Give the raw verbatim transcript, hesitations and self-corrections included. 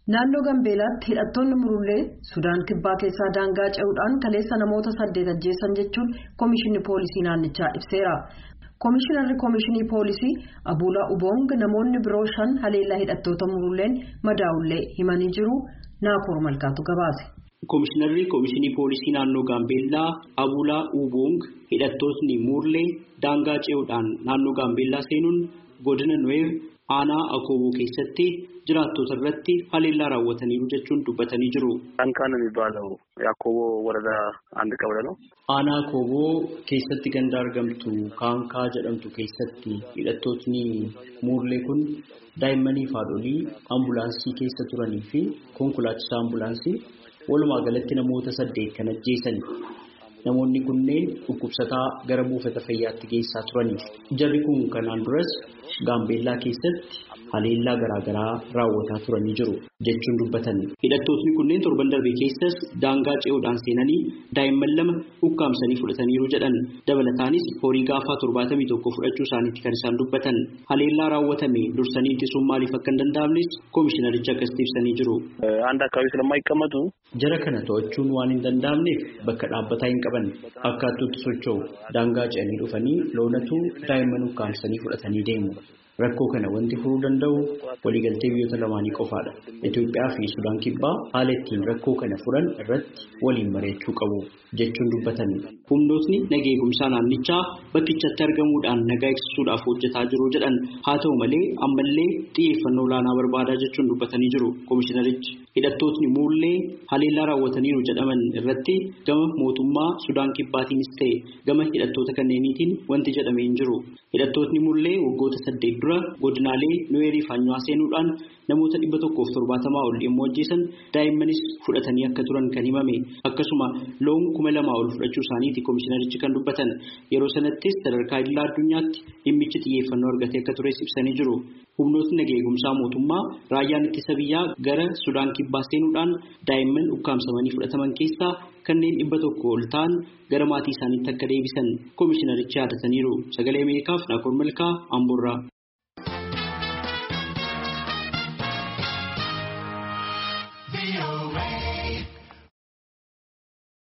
Naannoo Gambeelaatti hidhattoonni murullee Sudaan kibbaa keessaa daangaa ce'uudhaan kaleessa namoota saddeet ajjeesan jechuun Komishinni Poolisii naannichaa ibseera. Komishinarri Komishinii Poolisii Abuulaa Uboong namoonni biroo shan haleellaa hidhattoota murulleen madaa'ullee himanii jiru. Naakoor Malkaatu gabaase. Komishinarri Komishinii Poolisii naannoo Gaambeellaa Abuulaa Uboong hidhattootni murlee daangaa ce'uudhaan naannoo Gaambeellaa seenuun godina Nuweer aanaa Akooboo keessatti jiraattota irratti haleellaa raawwataniiru jechuun dubbatanii jiru. Kan የሚባለው Akooboo ወረዳ አንድ ቀበሌ ነው. Aanaa Akooboo keessatti ganda argamtu Kaankaa jedhamtu keessatti hidhattootni murlee kun daa'immanii fi haadholii ambulaansii keessa turanii fi konkolaachisaa ambulaansii walumaa galatti namoota saddeet kan ajjeesan. Namoonni kunneen dhukkubsataa gara buufata fayyaatti geessaa turani. Jarri kun kanaan duras Gaambeellaa keessatti haleellaa garaagaraa raawwataa turanii jiru jechuun dubbatan. Hidhattootni kunneen torban darbe keessas daangaa ce'uudhaan seenanii daa'imman lama ukkaamsanii fudhataniiru jedhan. Dabalataanis horii gaafaa torbaatamii tokko fudhachuu isaaniitti kan isaan dubbatan. Haleellaa raawwatame dursanii ittisuun maaliif akka hin danda'amnes komishinarichi akkasitti ibsanii jiru. አንድ አካባቢ ስለማይቀመጡ Jara kana to'achuun waan hin danda'amneef bakka dhaabbataa hin qaban. Akkaatuutti socho'u daangaa ce'anii dhufanii loonatu daa'imman ukkaamsanii fudhatanii deemu. Rakkoo kana wanti furuu danda'u waliigaltee biyyoota lamaanii qofaadha. Itoophiyaa fi Sudaan kibbaa haala ittiin rakkoo kana furan irratti waliin mari'achuu qabu jechuun dubbatan. Humnootni nagaa eegumsaa naannichaa bakkichatti argamuudhaan nagaa eegsisuudhaaf hojjetaa jiru jedhan. Haa ta'u malee ammallee xiyyeeffannoo olaanaa barbaadaa jechuun dubbatanii jiru komishinarichi. Hidhattootni murlee haleellaa raawwataniiru jedhaman irratti gama mootummaa Sudaan kibbaatiinis ta'e gama hidhattoota kanneeniitiin wanti jedhamee hin jiru. Hidhattootni murlee waggoota saddeet dura godinaalee Nuweerii fi Anyaa seenuudhaan namoota dhibba tokkoof torbaatamaa ol yommuu ajjeesan daa'immanis fudhatanii akka turan kan himame. Akkasuma loon kuma lamaa ol fudhachuu isaaniiti komishinarichi kan dubbatan. Yeroo sanattis sadarkaa idilaa addunyaatti dhimmichi xiyyeeffannoo argatee akka tures ibsanii jiru. Humnootni nagaa eegumsaa mootummaa raayyaan ittisa biyyaa gara Sudaan kibbaa seenuudhaan daa'imman ukkaamsamanii fudhataman keessaa kanneen dhibba tokko ol ta'an gara maatii isaaniitti akka deebisan komishinarichi yaadataniiru. Sagalee Ameerikaaf Naakoor Malkaa Amboorraa.